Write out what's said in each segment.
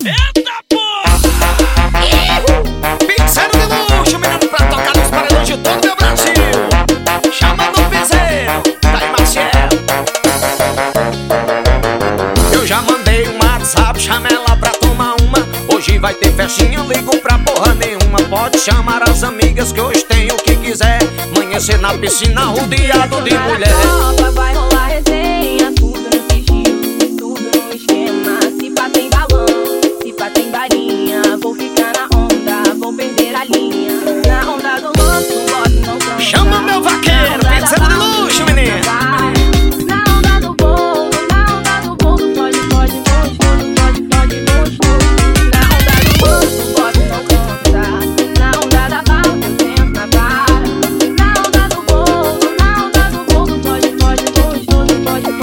Eita porra! Piseiro de luxo, menino, pra tocar nos paredões de todo meu Brasil. Chamando o piseiro, tá aí Maciel. Eu já mandei um WhatsApp, chama ela pra tomar uma. Hoje vai ter festinha, ligo pra porra nenhuma. Pode chamar as amigas que hoje tem o que quiser. Amanhecer na piscina, rodeado de mulher. Vai rolar resenha, tudo no sigilo, tudo no esquema. Se pá tem balão, se pá tem varinha. Vou ficar na onda, vou perder a linha. Na onda do louco, boto não cansa. Chama meu vaqueiro, piseiro de luxo, menino. Na onda do bolo, pode, gostoso. Na onda do louco, boto não cansa. Na onda da bala, eu tento na vara. Na onda do bolo, pode, gostoso.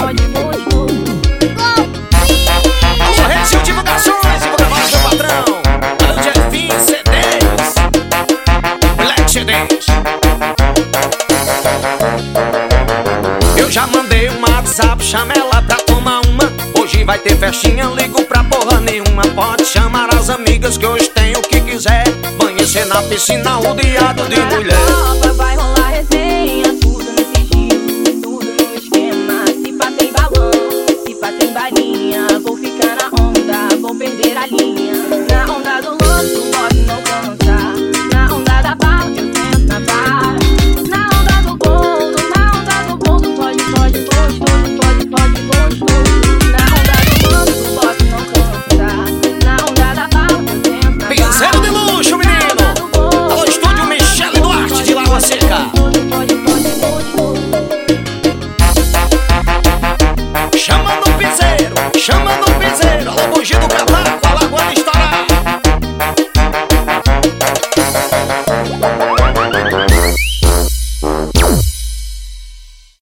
Alô, Recio Divulgações, divulga mais meu patrão. Alô, Jeffim CDs, Black CDs. Eu já mandei um WhatsApp, chama ela pra tomar uma. Hoje vai ter festinha, ligo pra porra nenhuma. Pode chamar as amigas que hoje tem o que quiser. Amanhecer na piscina, rodeado de mulher. Vai rolar resenha, tudo no sigilo, tudo no esquema. Se pá tem balão, se pá tem varinha. Vou ficar na onda, vou perder a linha. Na onda do louco, boto não cansa. Na onda da bala, eu tento na vara. Na onda do bolo, pode, gostoso. Na onda do louco, boto não cansa. Na onda da bala, eu tento na vara. Piseiro de luxo, menino. Alô, estúdio Michele Duarte de Lagoa Seca. Chamando o piseiro, alô, Bugido Cavalo.